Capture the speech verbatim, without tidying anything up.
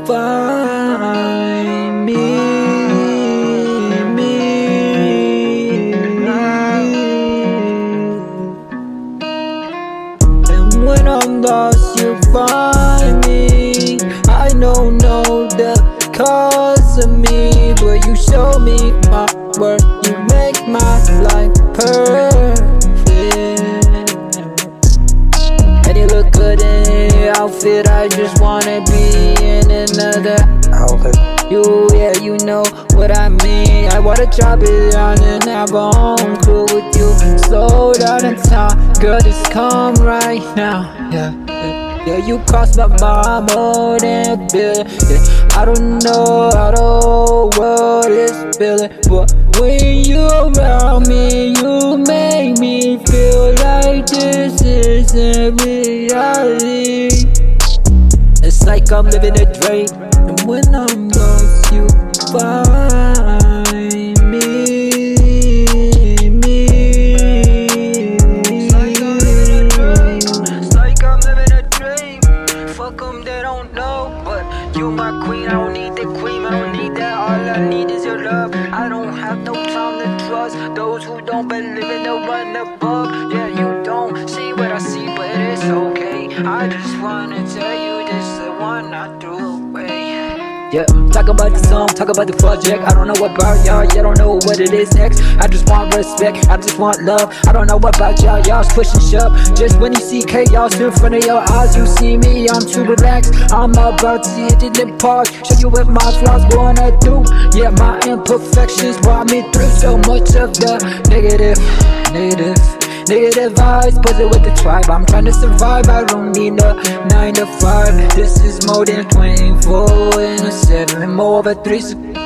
find me, me, and when I'm lost you find me. I don't know the cause of me, but you show me my worth. You make my life perfect, and you look good in your outfit. I just wanna be in another outfit. You, yeah, you know what I mean. I wanna drop it down and have a home crew with you. Slow down in time, girl, just come right now. Yeah, yeah. Yeah, you cost my mind more than a billion. Yeah, I don't know how the whole world is feeling, but when you around me, you make me feel like this isn't reality. It's like I'm living a dream, and when I'm lost, you find me, me. It's like I'm living a dream. It's like I'm living a dream. Fuck 'em, they don't know, but you my queen. I don't need the cream, I don't need that. All I need is your love. I don't have no time to trust those who don't believe in the one above. Yeah, you don't see what I see, but it's okay. I just wanna tell you this is the one I threw away. Yeah, talk about the song, talk about the project. I don't know about y'all, y'all don't know what it is next. I just want respect, I just want love. I don't know about y'all, y'all's pushing shove. Just when you see chaos in front of your eyes, you see me, I'm too relaxed. I'm about to hit it in park, show you what my flaws wanna do. Yeah, my imperfections brought me through so much of the negative, negative Negative vibes, buzzing with the tribe. I'm trying to survive, I don't need no nine to five. This is more than twenty-four and a seven, more of a three.